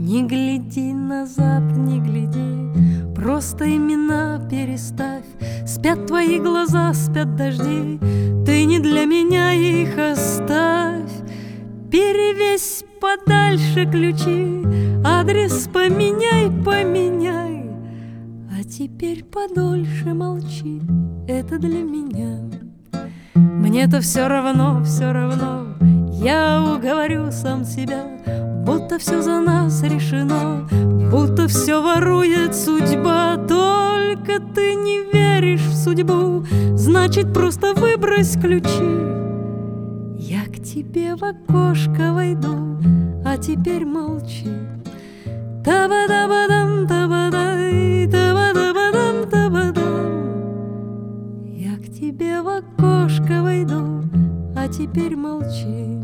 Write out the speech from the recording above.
Не гляди назад, не гляди, просто имена переставь. Спят твои глаза, спят дожди, ты не для меня их оставь. Перевесь подальше ключи, адрес поменяй, поменяй. А теперь подольше молчи, это для меня. Мне-то все равно, я уговорю сам себя, будто все за нас решено, будто все ворует судьба. Только ты не веришь в судьбу, значит, просто выбрось ключи. Я к тебе в окошко войду, а теперь молчи. Таба-даба-дам, таба-дай, таба-даба-дам, таба-дам. Я к тебе в окошко войду, а теперь молчи.